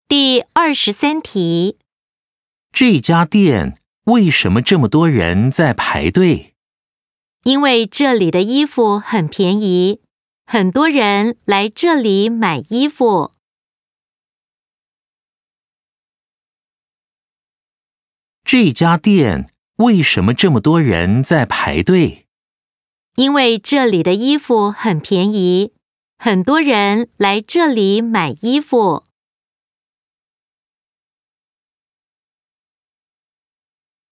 第23题， 这家店为什么这么多人在排队？ 因为这里的衣服很便宜，很多人来这里买衣服。 这家店为什么这么多人在排队？ 因为这里的衣服很便宜，很多人来这里买衣服。